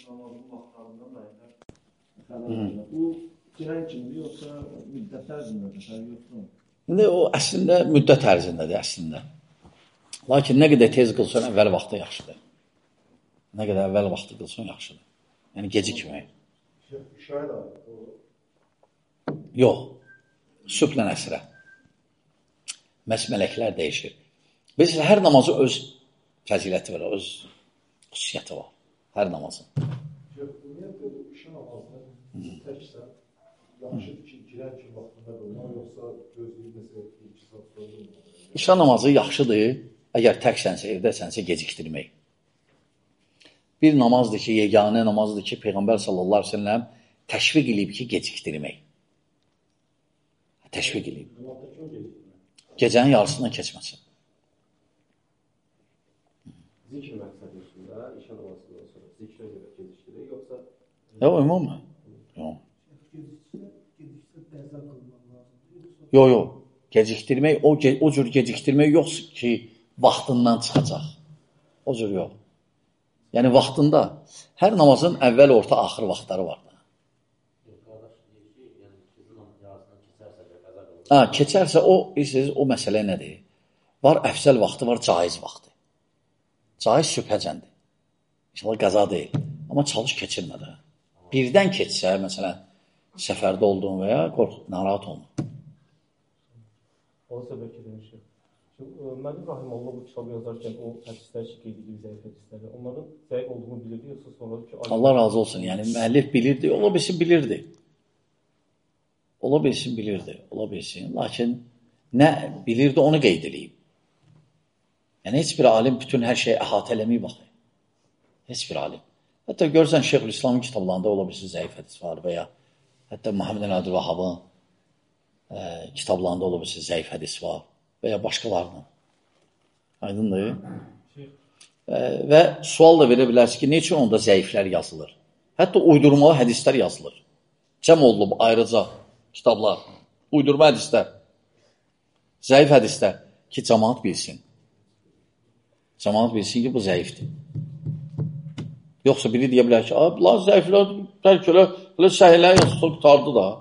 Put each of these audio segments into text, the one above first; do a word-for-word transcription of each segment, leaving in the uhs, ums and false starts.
namazın vaxtlarından dayanır. Bu girən kimdir, yoxsa müddət ərzindədir, hər yoxsa? İndi o əslində müddət ərzindədir, əslində. Lakin nə qədər tez qılsan, əvvəl vaxtı yaxşıdır. Nə qədər əvvəl vaxtı qılsan, yaxşıdır. Yəni, gecikmək. İşaya da? Yox. Sübhlə əsrə. Məhz mələklər dəyişir. Biz hər namazı öz fəziləti var, öz xüsusiyyəti var. Hər namazın. Ümumiyyətlə, işə namazını təksə, yaxşıdır ki, girən ki, vaxtında qılmaq, yoxsa gözləyib məsələ iki saat sonra. İşə namazı yaxşıdır, əgər təksənsə, evdəsənsə gecikdirmək. Bir namazdır ki, yeganə namazdır ki, Peyğəmbər sallallahu aleyhi ve sellem təşviq edib ki, gecikdirmək. Təşviq edib. Gecənin yarısından keçməsin. Zikr məqsədi üstündə, işə namazından sonra zikrə görə gecikdirir, yoxsa? Yox, ümumən. Yox. Yox, yox. Gecikdirmək, o, o cür gecikdirmək yoxsa ki, vaxtından çıxacaq. O cür yox. Yəni, vaxtında hər namazın əvvəl, orta, axır vaxtları var. Ha, keçərsə, o, o məsələ nədir? Var əfsəl vaxtı, var caiz vaxtı. Caiz sübhəcəndir. İnşallah qəza deyil. Amma çalış keçirmədə. Birdən keçsə, məsələn, səfərdə olduğun və ya qorx, narahat olma. Onu səbəb ki, demişim. Mənim Rahimullah bu kitabı yazarkən o hədislər ki, qeyd edib zəif hədisləri, onların zəif olduğunu bilirdi, yoxsa sonra ki... Allah razı olsun. Yəni, müəllif bilirdi, ola bilsin bilirdi. Ola bilsin bilirdi, ola bilsin. Lakin nə bilirdi, onu qeyd edib. Yəni, heç bir alim bütün hər şeyi əhatə eləməyib baxır. Heç bir alim. Hətta görsən, Şeyxülislamın kitablarında ola bilsin zəif hədis var və ya hətta Muhammed Abdülvahhabın e, kitablarında ola bilsin zəif hədis var və ya başqalarının. Aydındır. E, və sual da verə bilərsiniz ki, ne üçün onda zəiflər yazılır? Hətta uydurmalı hədislər yazılır. Cəm olunub ayrıca kitablar, uydurma hədislər, zəif hədislər ki, cəmaat bilsin. Cəmaat bilsin ki, bu zəifdir. Yoxsa biri deyə bilər ki, la zəiflər, bəlkə elə, elə səhiylər yoxsa qutardı da.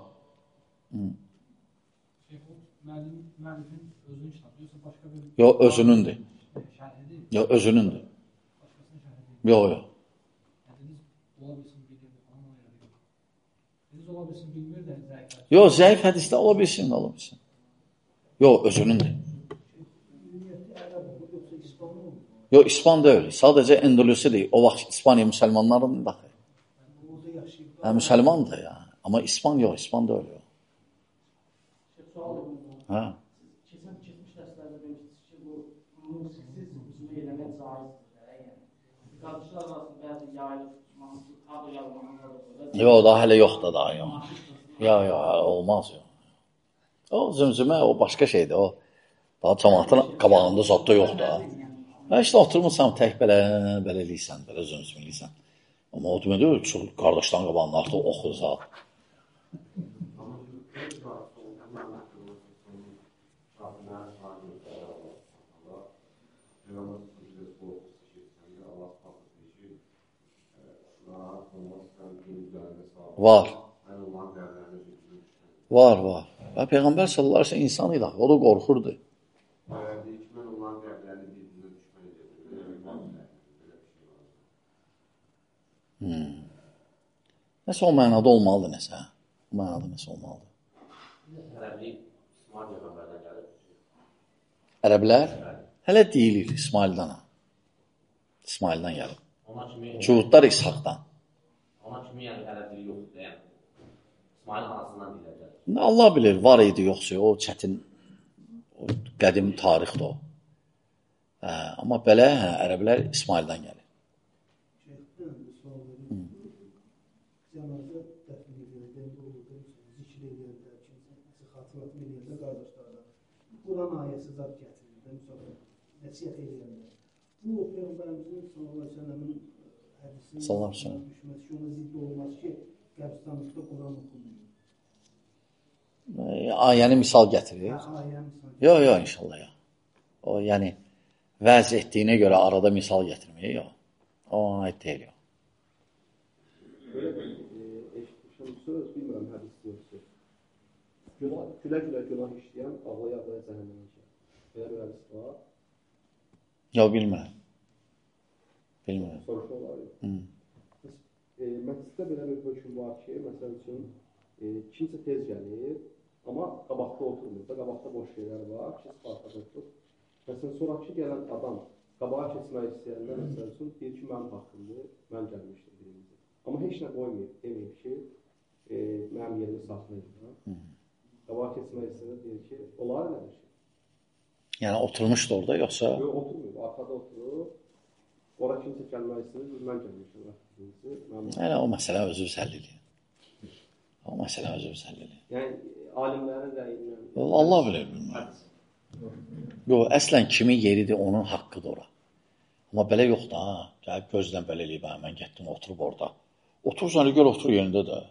Müəllifin özünün kitabı, yoxsa başqa bir... Yox, özünündür. Yox, özünündür. Yox, yox. Ola bilsin, bilirdi falan, o yerdə yox. Biz ola bilsin, bilmir də zəif. Yox, zəif hədisdə ola bilsin, ola bilsin. Yox, özünündür. Yox, İspan deyil. Sadəcə Endülüsüdür. O vaxt İspaniya müsəlmanların daxil. Hə, müsəlmandır ya. Amma İspan yox, İspan deyil. Hə. Keçən keçmiş dərslərdə demişdiniz ki, bu musiqisiz üzmə eləmək caizdir. Qardaşlar arasında bəzi yayılıb tutmaq, hadı yalmanlar. Yox, daha hələ yoxdur daha, yox. Yox, yox, olmaz, yox. O zümzümə, o başqa şeydir, o. Daha cəmaatın qabağında zadda yoxdur. Hə, işte oturmuşsan, tək belə, belə eləysən, belə zümzüm eləysən. Amma o demədir, çox qardaşların qabağında artıq oxu zat. Var. Var, var. Və Peyğəmbər sallallahu aleyhi ve sellem insan idi, o da qorxurdu. Hmm. Nəsə o mənada olmalıdır, nəsə. O mənada nəsə olmalıdır. Ərəblik İsmail Peyğəmbərdən gəlir. Ərəblər? Hələ deyilir İsmaildən. İsmaildən gəlir. Cuhudlar İshaqdan. Ona kimi yəni ərəblik yoxdur, yəni. İsmail anasından deyiləcək. Allah bilir, var idi, yoxsa o çətin, o qədim tarixdir o. Hə, amma belə, hə, ərəblər İsmaildən gəlir. Cənazə dəfn edildi, zikr edildi, xatırlatma edildi qardaşlarına. Quran ayəsi zat gətirildi, nəsiyyət edildi. Bu, Peyğəmbərimizin sallallahu aleyhi ve sellemin hədisinin düşməsi ki, ona zidd olmaz ki, qəbristanlıqda Quran oxunmuyor. Ayəni misal gətirir. Yox, yox, inşallah, yox. O, yəni, vəz etdiyinə görə arada misal gətirməyə, yox. O, aid deyil, yox. Böyle bir e, eşitmişim söz, bilmirəm hədis yoxdur. Günah, gülə-gülə günah işləyən ağlaya-ağlaya cəhənnəmə işləyən. Belə bir hədis var. Yox, bilmirəm. Bilmirəm. Soruşu olar yox. E, Məclisdə belə bir hökm var ki, məsəl üçün, e, kimsə tez gəlir, amma qabaqda oturmur da, qabaqda boş yerlər var, kimsə qarşıda oturur. Məsələn, sonraki gələn adam qabağa keçmək istəyəndə, məsəl üçün, deyir ki, mənim haqqımdır, mən gəlmişdim birinci. Amma heç nə qoymayıb, deməyib ki, e, mənim yerimi saxlayıb. Qabağa keçmək istəyəndə deyir ki, olar nədir ki? Yəni, oturmuşdu orada, yoxsa? Yox, oturmuyub, arkada oturur. Ora kimsə gəlmək istəyir, mən gəlmişdim. Yəni, o məsələ özü səllilir. O məsələ özü səllilir. Yəni, alimlərin rəyindən... Allah bilir, bilmir. Yox, əslən kimin yeridir, onun haqqıdır ora. Amma belə yox da, ha. Gəlib gözdən belə eləyib, mən getdim, oturub orada. Otursan, gör, otur yerində də.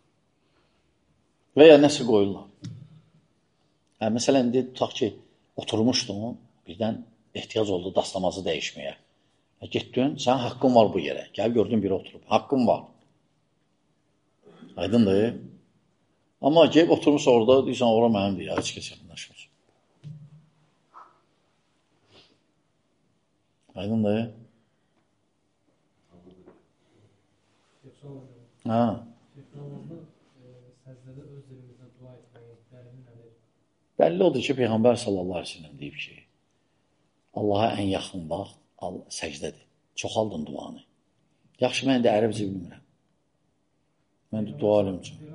Və ya nəsə qoyurlar. Hə, məsələn, indi tutaq ki, oturmuşdun, birdən ehtiyac oldu dastamazı dəyişməyə. Hə, getdin, sənin haqqın var bu yerə. Gəl, gördün, biri oturub. Haqqın var. Aydındır. Amma gəlib oturmuş orada, deyirsən, ora mənimdir, ya, heç kəs yaxınlaşmır. Aydındır. Ha. Bəlli odur ki, Peyğəmbər sallallahu aleyhi ve sellem deyib ki, Allaha ən yaxın vaxt səcdədir. Çoxaldın duanı. Yaxşı, mən də ərəbcə bilmirəm. Mən də dua alim üçün.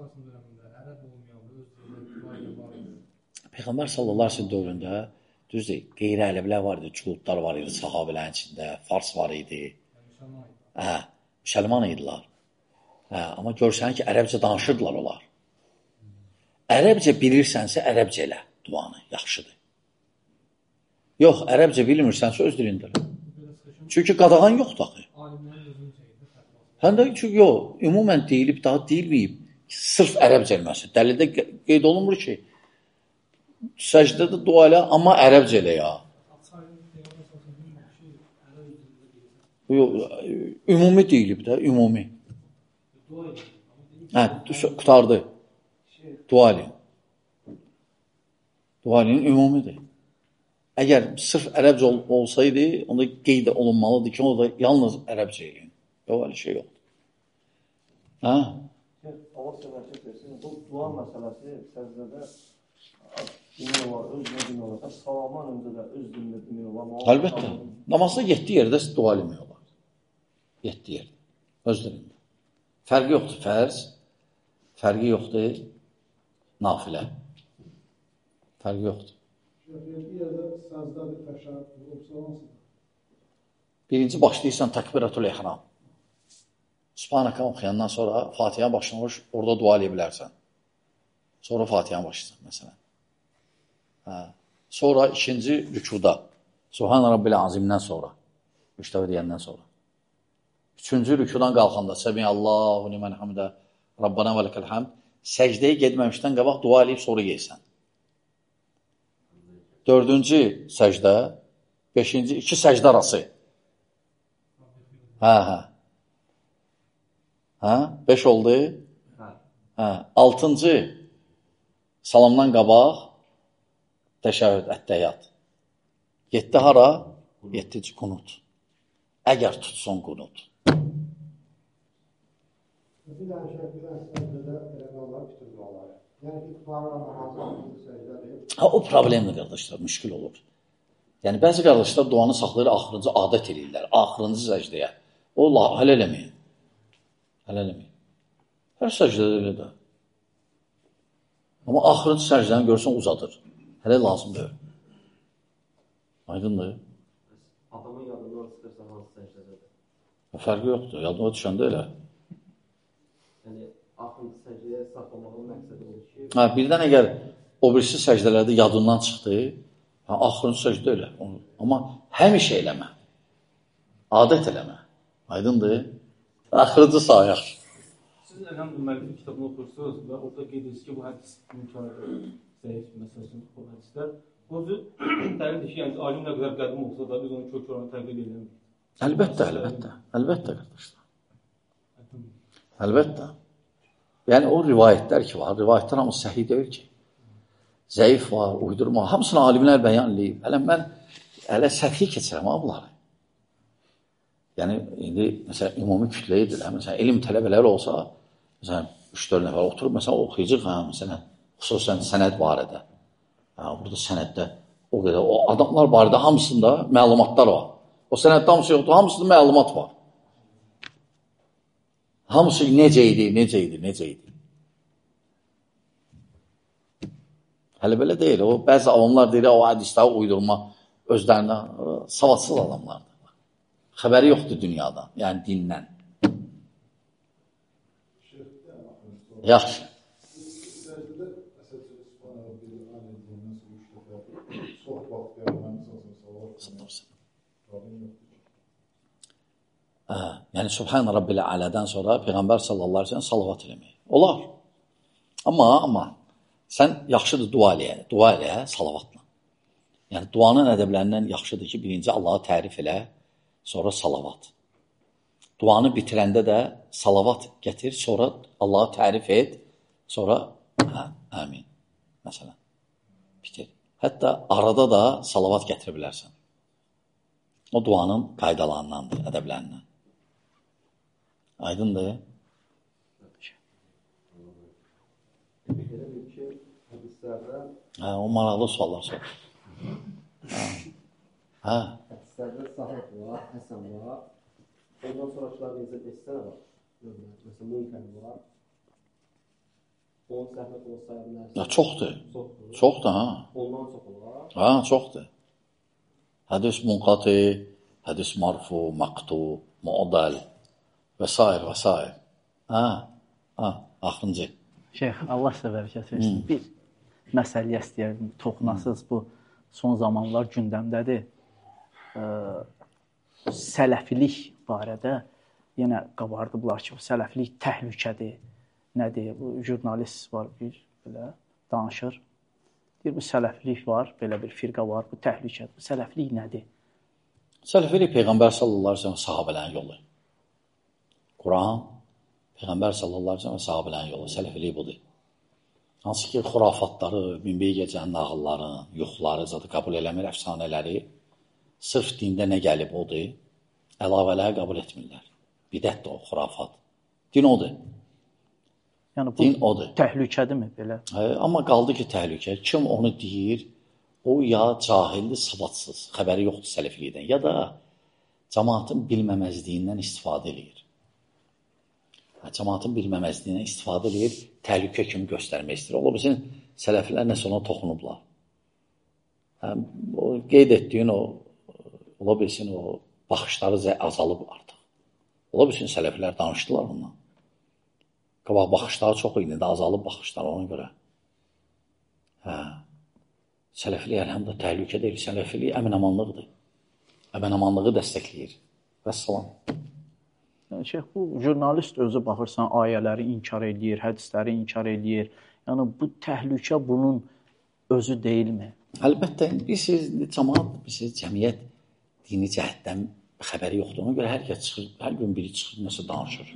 Peyğəmbər sallallahu aleyhi ve sellem dövründə düzdür, qeyri-ələblər var idi, çulutlar var idi, sahabilərin içində, fars var idi. Hə, müsəlman idilər. Hə, amma görsən ki, ərəbcə danışırdılar onlar. Ərəbcə bilirsənsə, ərəbcə elə duanı, yaxşıdır. Yox, ərəbcə bilmirsənsə, öz dilində. Çünki qadağan yoxdur axı. Həm də çünki yox, ümumən deyilib, daha deyilməyib, sırf ərəbcə eləməsi. Dəlildə qeyd olunmur ki, səcdədə dua elə, amma ərəbcə elə ya. Yox, ümumi deyilib də, ümumi. Hə, qutardı. Dua elin. Dua elin ümumidir. Əgər sırf ərəbcə ol olsaydı, onda qeyd olunmalıdır ki, o da yalnız ərəbcə elin. Yox, öyle şey yoxdur. Hə? Allah sənəşək versin, bu dua məsələsi səcdədə demək olar, öz demək olar, salaman öncə də öz dilində demək olar. Əlbəttə, namazda yetdi yerdə dua eləmək olar. Yetdi yerdə, öz dilində. Fərqi yoxdur, fərz, fərqi yoxdur, nafilə. Fərqi yoxdur. Bir yerdə səcdədə təşəhhüd olsa hansıdır? Birinci başlayırsan təkbiratul ihram. Subhanaka oxuyandan sonra Fatihə başlamış, orada dua eləyə bilərsən. Sonra Fatihə başlayırsan, məsələn. Hə. Sonra ikinci rükuda. Subhan Rabbil Azimdən sonra. Üç dəfə deyəndən sonra. Üçüncü rükudan qalxanda Səmiyallahu limen hamdə Rabbana və ləkəl hamd. Səcdəyə getməmişdən qabaq dua eləyib sonra yeysən. Dördüncü səcdə, beşinci, iki səcdə arası. Hə, hə. Hə, beş oldu. Hə, altıncı salamdan qabaq təşəhhüd, ət-təhiyyat. Yeddi hara? Yeddici qunut. Əgər tutsun qunut. Bir dənə şəkildə səcdədə eləmələr, bütün duaları. Yəni ki, tutarlar namazı altı səcdədir. Ha, o problemdir, qardaşlar, müşkül olur. Yəni, bəzi qardaşlar duanı saxlayır, axırıncı adət eləyirlər, axırıncı səcdəyə. O, hələ eləməyin. Hələ eləməyin. Hər səcdədə elə də. Amma axırıncı səcdəni görürsən, uzadır. Hələ lazım deyil. Aydındır. Adamın yadından çıxırsa hansı səcdədədir? Fərqi yoxdur, yadına düşəndə elə. Yəni, axırıncı səcdəyə saxlamağın məqsədi olur ki... Hə, birdən əgər o birisi səcdələrdə yadından çıxdı, hə, axırıncı səcdə elə. Amma həmişə eləmə. Adət eləmə. Aydındır. Axırıncı sayaq. Siz Əlhəmdülillah kitabını oxursunuz və orada qeyd edirsiniz ki, bu hədis mümkünə zəif məsələsində bu hədislər. Bu özü dəlildir ki, yəni alim nə qədər qədim olsa da biz onun kök oranı təqlid edirik. Əlbəttə, əlbəttə. Əlbəttə, qardaşlar. Əlbəttə. Yəni, o rivayətlər ki var, rivayətlər hamısı səhih deyil ki. Zəif var, uydurma, hamısını alimlər bəyan edib. Hələ mən hələ səthi keçirəm ha bunları. Yəni, indi, məsələn, ümumi kütlə edilir. Məsələn, elm tələbələri olsa, məsələn, üç dörd nəfər oturub, məsələn, oxuyacaq, hə, məsələn, xüsusən sənəd barədə. Hə, burada sənəddə o qədər, o adamlar barədə hamısında məlumatlar var. O sənəddə hamısı yoxdur, hamısında məlumat var. Hamısı necə idi, necə idi, necə idi. Hələ belə deyil, o bəzi avamlar deyir, o hədisləri uydurma özlərinə savadsız adamlardır. Xəbəri yoxdur dünyadan, yəni dindən. Yaxşı. Hə, yəni Subhan Rabbil Alədən sonra Peyğəmbər sallallahu əleyhi və səlləm salavat eləmək. Olar. Amma, amma sən yaxşıdır dua eləyə, dua eləyə salavatla. Yəni duanın ədəblərindən yaxşıdır ki, birinci Allahı tərif elə, sonra salavat. Duanı bitirəndə də salavat gətir, sonra Allahı tərif et, sonra hə, əmin. Məsələn, bitir. Hətta arada da salavat gətirə bilərsən. O duanın qaydalarındandır, ədəblərindən. Aydındır. Belə bir ki, hədislərdə Hə, o maraqlı suallar sor. Hə. Hə. hədislərdə sahih var, həsən var. Ondan sonrakilar necə desənə var. Məsələn, münkər var. Onun zəhmət onu saya bilərsən. Ya, çoxdur. Çoxdur. Çoxdur, hə. Ondan çox olar. Hə, çoxdur. Hədis munqati, hədis marfu, məqtu, muadəl və s. və s. Hə, hə, axırıncı. Şeyx, Allah sizə bərəkət versin. Hmm. Bir məsələyə istəyərdim, toxunasız bu son zamanlar gündəmdədir. Ee, sələfilik barədə yenə qabardıblar ki, bu sələfilik təhlükədir. Nədir? Bu jurnalist var bir, belə danışır. Deyir, bu sələfilik var, belə bir firqa var, bu təhlükədir. Bu sələfilik nədir? Sələfilik Peyğəmbər sallallahu əleyhi və səlləm sahabələrin yolu. Quran, Peyğəmbər sallallahu əleyhi və səlləm sahabələrin yolu. Sələfilik budur. Hansı ki, xurafatları, minbəyə gecənin nağılları, yuxuları, zadı qəbul eləmir, əfsanələri, sırf dində nə gəlib odur, əlavələri qəbul etmirlər. Bidətdir o, xurafat. Din odur. Yəni, bu din odur. Təhlükədirmi belə? Hə, amma qaldı ki, təhlükə. Kim onu deyir, o ya cahildir, savadsız, xəbəri yoxdur sələfilikdən, ya da cəmaatın bilməməzliyindən istifadə edir. Cəmaatın bilməməzliyindən istifadə edir, təhlükə kimi göstərmək istəyir. Ola bilsin, sələflər nəsə ona toxunublar. Hə, o, qeyd etdiyin o, ola bilsin, o baxışları azalıb artıq. Ola bilsin, sələflər danışdılar ondan. Qabaq baxışları çox idi, də azalıb baxışlar ona görə. Hə, sələfilik əlhəmdə təhlükə deyil, sələfilik əmin-amanlıqdır. Əmin-amanlığı dəstəkləyir. Vəssalam. Yəni, şeyh, bu jurnalist özü baxırsan, ayələri inkar edir, hədisləri inkar edir. Yəni, bu təhlükə bunun özü deyilmi? Əlbəttə, bilirsiniz, cəmaat, bilirsiniz, cəmiyyət dini cəhətdən xəbəri yoxdur. Ona görə hər kəs çıxır, hər gün biri çıxır, nəsə danışır.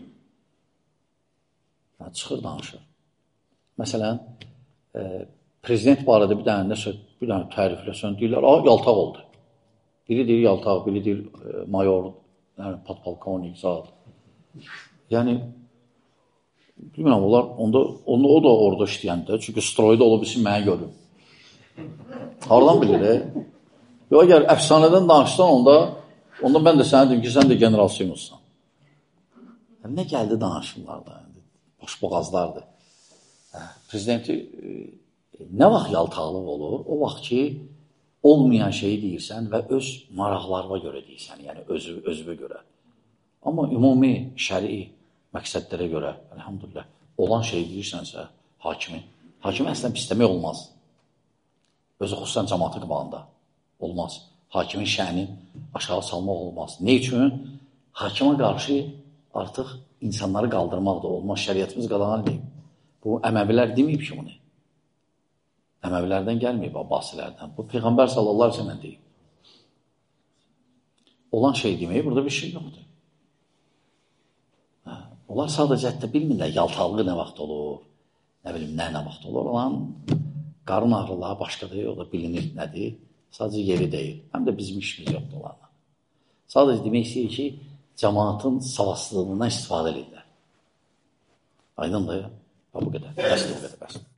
Yəni, çıxır, danışır. Məsələn, e, prezident barədə bir dənə nəsə, bir dənə tərifləsən, deyirlər, a, yaltaq oldu. Biri deyir yaltaq, biri deyir e, mayor, yəni, podpolkovnik, zat. Yəni, bilmirəm, onlar, onda, onda o da orada işləyəndə, çünki stroyda ola bilsin, mənə görür. Hardan bilir, e? Yox, əgər əfsanədən danışsan, onda, onda mən də sənə deyim ki, sən də general Simonsan. Yəni, nə gəldi danışımlar da, yəni, boşboğazlardır. Hə, prezidenti e, nə vaxt yaltaqlıq olur? O vaxt ki, olmayan şeyi deyirsən və öz maraqlarına görə deyirsən, yəni özü, özünə görə. Amma ümumi, şəri məqsədlərə görə, əlhamdülillah, olan şey deyirsənsə, hakimi, hakimi əslən pisləmək olmaz. Özü xüsusən cəmaatı qabağında olmaz. Hakimin şəni aşağı salmaq olmaz. Ne üçün? Hakimə qarşı artıq insanları qaldırmaq da olmaz. Şəriyyətimiz qadağan deyib. Bu, Əməvilər deməyib ki, bunu. Əməvilərdən gəlməyib, Abbasilərdən. Bu, Peyğəmbər sallallahu əleyhi və səlləm deyib. Olan şey deməyi, burada bir şey yoxdur. Hə, Onlar sadəcə hətta bilmirlər yaltaqlığı nə vaxt olur, nə bilim, nə nə vaxt olur. Olan qarın ağrıları başqadır, o da bilinir nədir. Sadəcə yeri deyil. Həm də bizim işimiz yoxdur onlarla. Sadəcə demək istəyir ki, cəmaatın savadsızlığından istifadə edirlər. Aydın da ya. Bu qədər. Bəsdir, bu qədər. Bəsdir.